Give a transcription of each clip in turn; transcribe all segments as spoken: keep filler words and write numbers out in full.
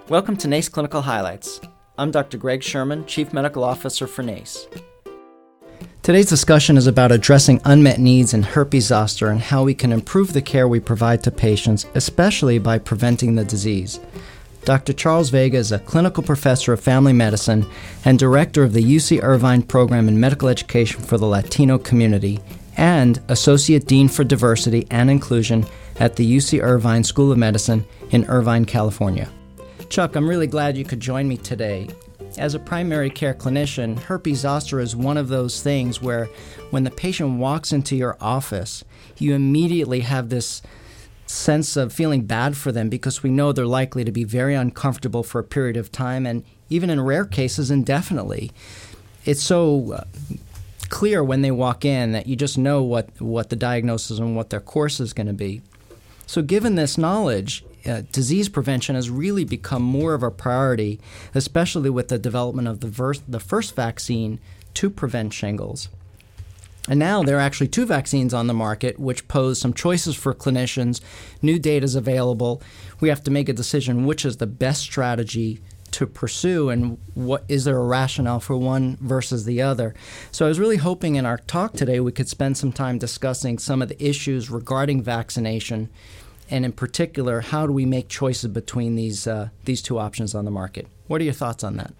Welcome to NACE Clinical Highlights. I'm Doctor Greg Sherman, Chief Medical Officer for NACE. Today's discussion is about addressing unmet needs in herpes zoster and how we can improve the care we provide to patients, especially by preventing the disease. Doctor Charles Vega is a clinical professor of family medicine and director of the U C Irvine Program in Medical Education for the Latino Community and Associate Dean for Diversity and Inclusion at the U C Irvine School of Medicine in Irvine, California. Chuck, I'm really glad you could join me today. As a primary care clinician, herpes zoster is one of those things where when the patient walks into your office, you immediately have this sense of feeling bad for them because we know they're likely to be very uncomfortable for a period of time and even in rare cases indefinitely. It's so uh, clear when they walk in that you just know what, what the diagnosis and what their course is going to be. So given this knowledge, Uh, disease prevention has really become more of a priority, especially with the development of the, ver- the first vaccine to prevent shingles. And now there are actually two vaccines on the market which pose some choices for clinicians. New data is available. We have to make a decision which is the best strategy to pursue and what is there a rationale for one versus the other. So I was really hoping in our talk today we could spend some time discussing some of the issues regarding vaccination. And in particular, how do we make choices between these uh, these two options on the market? What are your thoughts on that?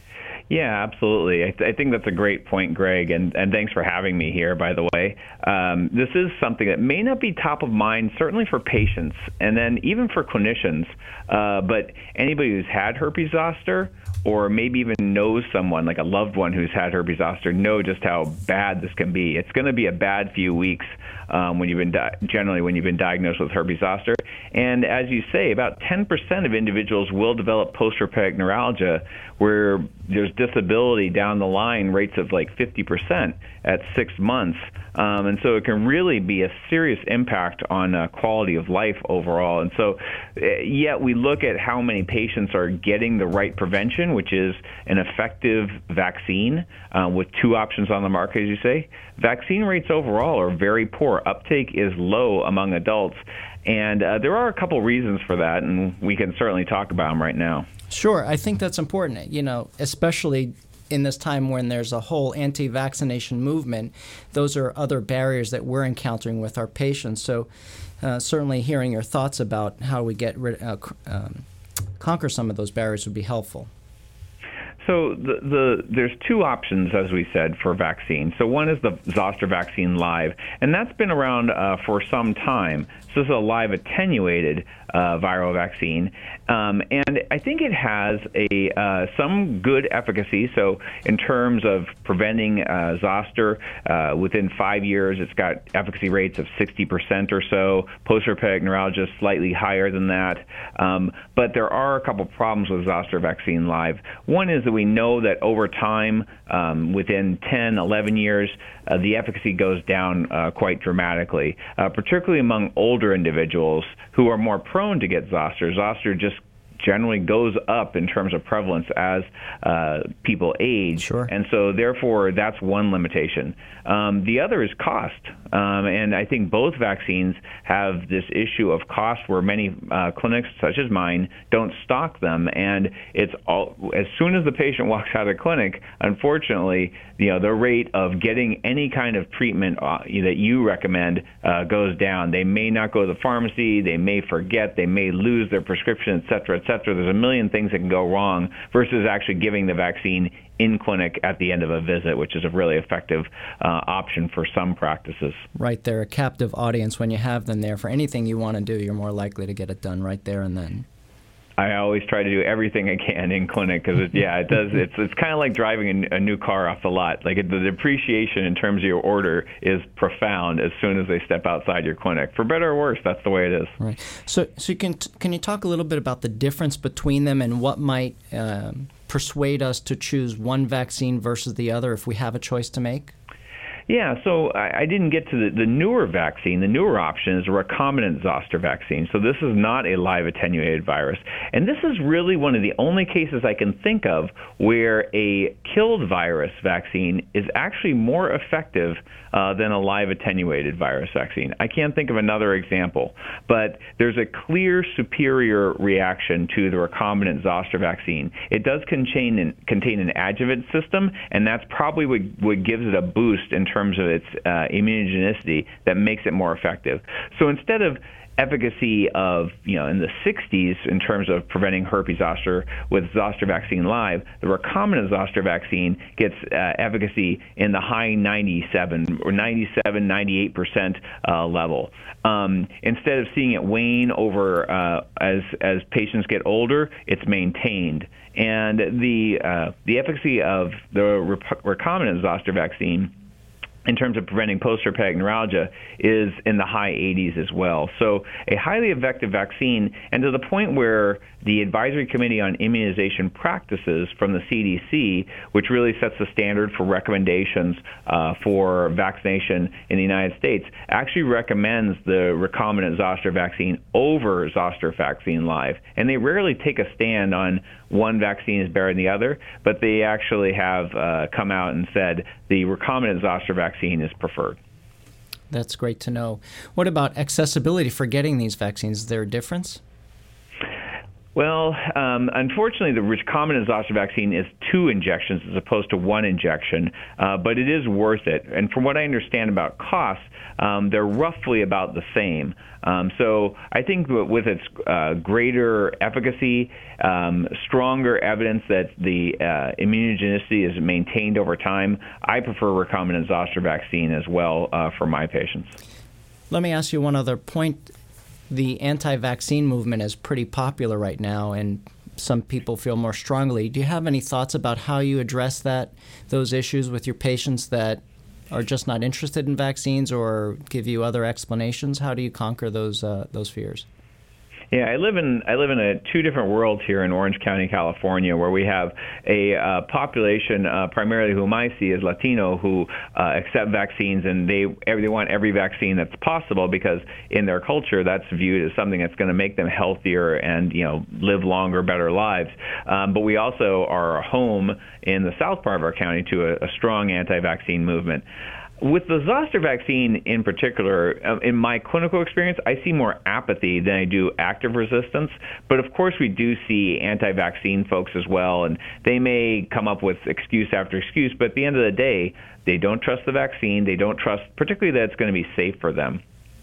Yeah, absolutely. I, th- I think that's a great point, Greg, and, and thanks for having me here, by the way. Um, this is something that may not be top of mind, certainly for patients, and then even for clinicians, uh, but anybody who's had herpes zoster or maybe even knows someone, like a loved one who's had herpes zoster, know just how bad this can be. It's going to be a bad few weeks um, when you've been di- generally when you've been diagnosed with herpes zoster. And as you say, about ten percent of individuals will develop post-herpetic neuralgia, where there's disability down the line, rates of like fifty percent at six months. Um, and so it can really be a serious impact on uh, quality of life overall. And so uh, yet we look at how many patients are getting the right prevention, which is an effective vaccine uh, with two options on the market, as you say. Vaccine rates overall are very poor. Uptake is low among adults. And uh, there are a couple reasons for that, and we can certainly talk about them right now. Sure. I think that's important, you know, especially in this time when there's a whole anti-vaccination movement. Those are other barriers that we're encountering with our patients. So uh, certainly hearing your thoughts about how we get rid, uh, um, conquer some of those barriers would be helpful. So the, the there's two options, as we said, for vaccine. So one is the Zoster Vaccine Live, and that's been around uh, for some time. So this is a live attenuated uh, viral vaccine, um, and I think it has a uh, some good efficacy. So in terms of preventing uh, zoster, uh, within five years, it's got efficacy rates of sixty percent or so. Post-herpetic neuralgia is slightly higher than that, um, but there are a couple problems with Zoster Vaccine Live. One is that we know that over time, um, within ten, eleven years, uh, the efficacy goes down uh, quite dramatically, uh, particularly among older individuals who are more prone to get zoster. Zoster just generally goes up in terms of prevalence as uh, people age. Sure. And so therefore that's one limitation. Um, the other is cost. Um, and I think both vaccines have this issue of cost where many uh, clinics, such as mine, don't stock them. And it's all, as soon as the patient walks out of the clinic, unfortunately, you know, the rate of getting any kind of treatment uh, that you recommend uh, goes down. They may not go to the pharmacy, they may forget, they may lose their prescription, et cetera, et cetera. There's a million things that can go wrong versus actually giving the vaccine in clinic at the end of a visit, which is a really effective uh, option for some practices. Right, they're a captive audience. When you have them there for anything you want to do, you're more likely to get it done right there and then. I always try to do everything I can in clinic because, it, yeah, it does. It's it's kind of like driving a, a new car off the lot. Like the depreciation in terms of your order is profound as soon as they step outside your clinic. For better or worse, that's the way it is. Right. So, so you can can you talk a little bit about the difference between them and what might um, persuade us to choose one vaccine versus the other if we have a choice to make? Yeah, so I, I didn't get to the, the newer vaccine. The newer option is a recombinant zoster vaccine. So this is not a live attenuated virus. And this is really one of the only cases I can think of where a killed virus vaccine is actually more effective uh, than a live attenuated virus vaccine. I can't think of another example, but there's a clear superior reaction to the recombinant zoster vaccine. It does contain an, contain an adjuvant system, and that's probably what, what gives it a boost in terms of its uh, immunogenicity that makes it more effective. So instead of efficacy of, you know, in the sixties in terms of preventing herpes zoster with zoster vaccine live, the recombinant zoster vaccine gets uh, efficacy in the high ninety-seven or ninety-seven, ninety-eight percent uh, level. Um, instead of seeing it wane over uh, as as patients get older, it's maintained. And the uh, the efficacy of the rec- recombinant zoster vaccine in terms of preventing post-herpetic neuralgia is in the high eighties as well. So a highly effective vaccine, and to the point where the Advisory Committee on Immunization Practices from the C D C, which really sets the standard for recommendations uh, for vaccination in the United States, actually recommends the recombinant zoster vaccine over zoster vaccine live. And they rarely take a stand on one vaccine is better than the other, but they actually have uh, come out and said the recombinant zoster vaccine is preferred. That's great to know. What about accessibility for getting these vaccines? Is there a difference? Well, um, unfortunately, the recombinant zoster vaccine is two injections as opposed to one injection, uh, but it is worth it. And from what I understand about costs, um, they're roughly about the same. Um, so I think with its uh, greater efficacy, um, stronger evidence that the uh, immunogenicity is maintained over time, I prefer recombinant zoster vaccine as well uh, for my patients. Let me ask you one other point. The anti-vaccine movement is pretty popular right now, and some people feel more strongly. Do you have any thoughts about how you address that, those issues with your patients that are just not interested in vaccines or give you other explanations? How do you conquer those uh, those fears? Yeah, I live in I live in a, two different worlds here in Orange County, California, where we have a uh, population, uh, primarily whom I see as Latino, who uh, accept vaccines, and they they want every vaccine that's possible because in their culture that's viewed as something that's going to make them healthier and, you know, live longer, better lives. Um, but we also are home in the south part of our county to a, a strong anti-vaccine movement. With the zoster vaccine in particular, in my clinical experience, I see more apathy than I do active resistance. But of course, we do see anti-vaccine folks as well, and they may come up with excuse after excuse. But at the end of the day, they don't trust the vaccine. They don't trust, particularly that it's going to be safe for them.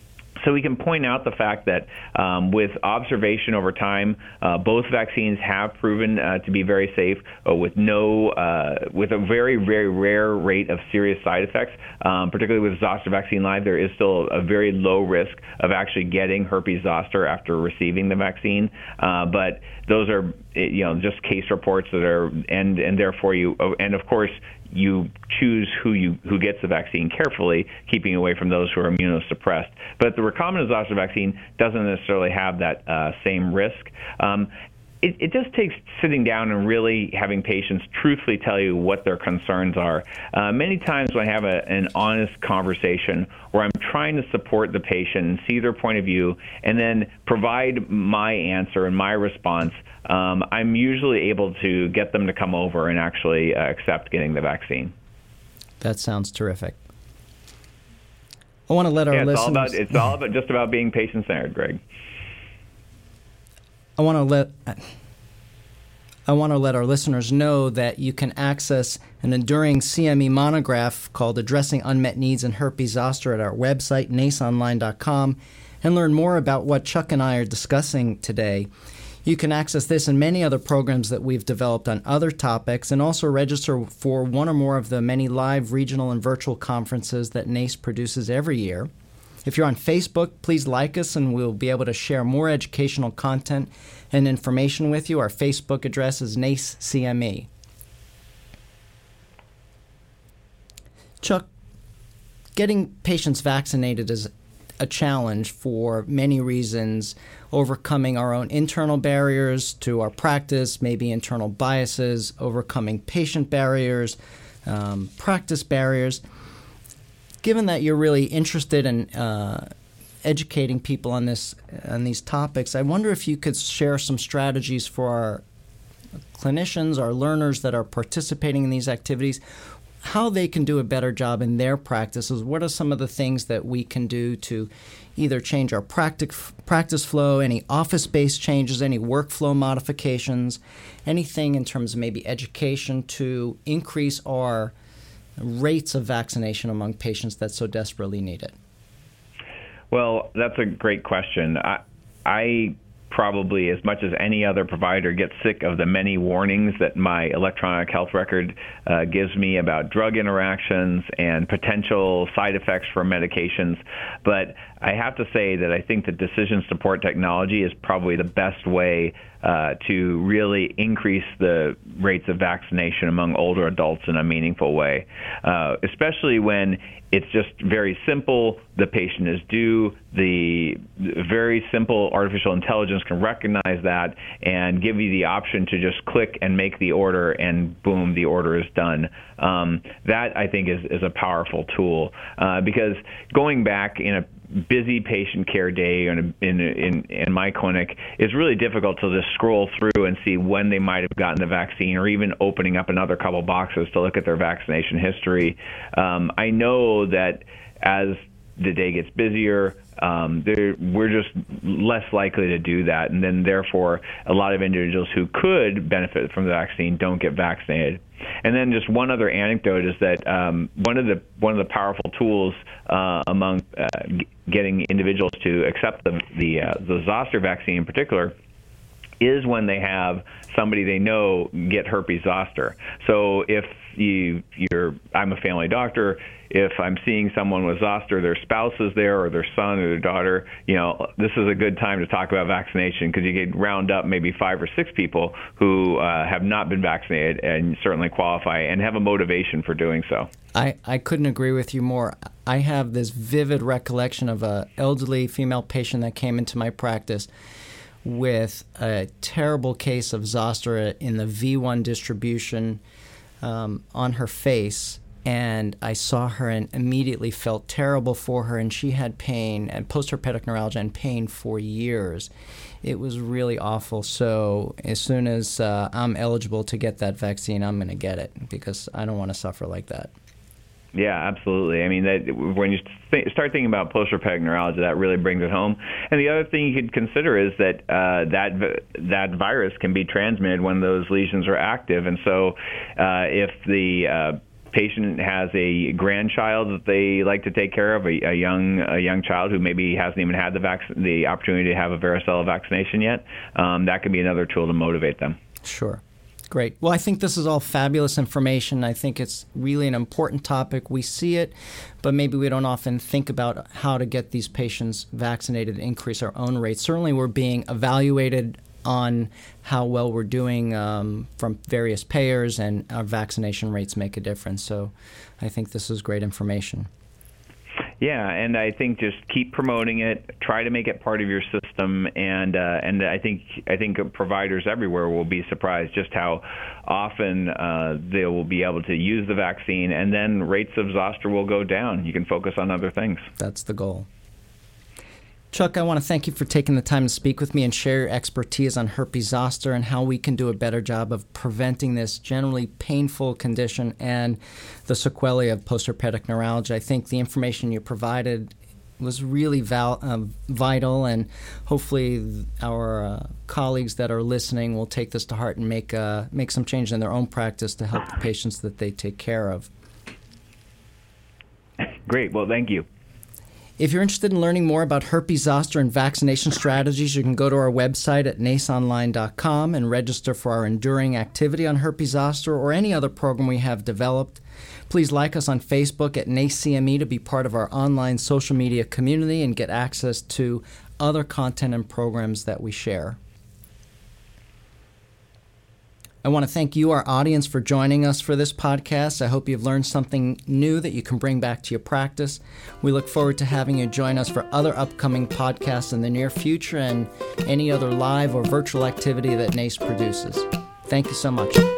So we can point out the fact that um, with observation over time, uh, both vaccines have proven uh, to be very safe uh, with no, uh, with a very, very rare rate of serious side effects. Um, particularly with zoster vaccine live, there is still a very low risk of actually getting herpes zoster after receiving the vaccine. Uh, but those are, you know, just case reports that are, and and therefore you, and of course, you choose who you who gets the vaccine carefully, keeping away from those who are immunosuppressed. But the recombinant zoster vaccine doesn't necessarily have that uh, same risk. Um, it, it just takes sitting down and really having patients truthfully tell you what their concerns are. Uh, many times when I have a, an honest conversation where I'm trying to support the patient and see their point of view and then provide my answer and my response, um, I'm usually able to get them to come over and actually uh, accept getting the vaccine. That sounds terrific. I want to let our yeah, it's listeners... All about, it's all about just about being patient-centered, Greg. I want to let I want to let our listeners know that you can access an enduring C M E monograph called Addressing Unmet Needs in Herpes Zoster at our website, nace online dot com, and learn more about what Chuck and I are discussing today. You can access this and many other programs that we've developed on other topics, and also register for one or more of the many live, regional, and virtual conferences that NACE produces every year. If you're on Facebook, please like us, and we'll be able to share more educational content and information with you. Our Facebook address is NACE C M E. Chuck, getting patients vaccinated is a challenge for many reasons, overcoming our own internal barriers to our practice, maybe internal biases, overcoming patient barriers, um, practice barriers. given that you're really interested in uh, educating people on this on these topics, I wonder if you could share some strategies for our clinicians, our learners that are participating in these activities, how they can do a better job in their practices. What are some of the things that we can do to either change our practic- practice flow, any office-based changes, any workflow modifications, anything in terms of maybe education to increase our rates of vaccination among patients that so desperately need it? Well, that's a great question. I, I probably, as much as any other provider, get sick of the many warnings that my electronic health record uh, gives me about drug interactions and potential side effects from medications. But I have to say that I think that decision support technology is probably the best way uh, to really increase the rates of vaccination among older adults in a meaningful way, uh, especially when it's just very simple. The patient is due. The very simple artificial intelligence can recognize that and give you the option to just click and make the order, and boom, the order is done. Um, that, I think, is, is a powerful tool uh, because going back in a busy patient care day in, a, in, in, in my clinic, it's really difficult to just scroll through and see when they might have gotten the vaccine, or even opening up another couple boxes to look at their vaccination history. Um, I know that as the day gets busier, um, we're just less likely to do that, and then therefore a lot of individuals who could benefit from the vaccine don't get vaccinated. And then just one other anecdote is that um, one of the one of the powerful tools uh, among uh, g- getting individuals to accept the the, uh, the zoster vaccine in particular is when they have somebody they know get herpes zoster. So if you, you're, I'm a family doctor, if I'm seeing someone with zoster, their spouse is there, or their son or their daughter, you know, this is a good time to talk about vaccination, because you could round up maybe five or six people who uh, have not been vaccinated and certainly qualify and have a motivation for doing so. I, I couldn't agree with you more. I have this vivid recollection of an elderly female patient that came into my practice with a terrible case of zoster in the V one distribution um, on her face. And I saw her and immediately felt terrible for her, and she had pain and postherpetic neuralgia and pain for years. It was really awful. So as soon as uh, I'm eligible to get that vaccine, I'm going to get it, because I don't want to suffer like that. Yeah, absolutely. I mean, that, when you th- start thinking about postherpetic neuralgia, that really brings it home. And the other thing you could consider is that uh, that that virus can be transmitted when those lesions are active. And so uh, if the uh, patient has a grandchild that they like to take care of, a, a young a young child who maybe hasn't even had the vac- the opportunity to have a varicella vaccination yet, um, that could be another tool to motivate them. Sure. Great. Well, I think this is all fabulous information. I think it's really an important topic. We see it, but maybe we don't often think about how to get these patients vaccinated and increase our own rates. Certainly we're being evaluated on how well we're doing um, from various payers, and our vaccination rates make a difference. So I think this is great information. Yeah, and I think just keep promoting it. Try to make it part of your system, and uh, and I think I think providers everywhere will be surprised just how often uh, they will be able to use the vaccine, and then rates of zoster will go down. You can focus on other things. That's the goal. Chuck, I want to thank you for taking the time to speak with me and share your expertise on herpes zoster and how we can do a better job of preventing this generally painful condition and the sequelae of postherpetic neuralgia. I think the information you provided was really val- uh, vital, and hopefully our uh, colleagues that are listening will take this to heart and make uh, make some change in their own practice to help the patients that they take care of. Great. Well, thank you. If you're interested in learning more about herpes zoster and vaccination strategies, you can go to our website at nace online dot com and register for our Enduring Activity on herpes zoster or any other program we have developed. Please like us on Facebook at NACE C M E to be part of our online social media community and get access to other content and programs that we share. I want to thank you, our audience, for joining us for this podcast. I hope you've learned something new that you can bring back to your practice. We look forward to having you join us for other upcoming podcasts in the near future and any other live or virtual activity that NACE produces. Thank you so much.